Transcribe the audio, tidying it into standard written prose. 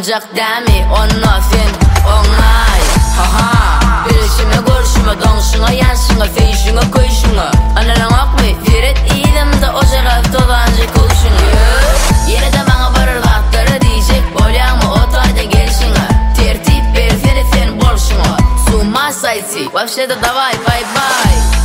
olacak demi Onna sen onay haha Bilişime görüşüme donşuna yansına Feyşine koyşuna Analan akmı Firet ilimde ocağa dolancı koşuna Yine de bana varır vaktları diyecek Bolyağımı otayda gelişine Tertip ver feri sen bolşuna Suma sayti Vapşede davay bye bye